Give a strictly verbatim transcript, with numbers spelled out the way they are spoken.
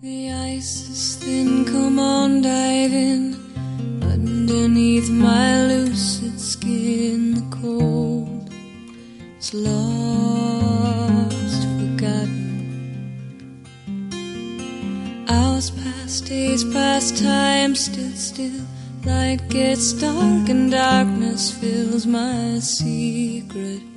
The ice is thin, come on, dive in. Underneath my lucid skin, the cold is lost, forgotten. Hours pass, days pass, time stood still. Light gets dark and darkness fills my secret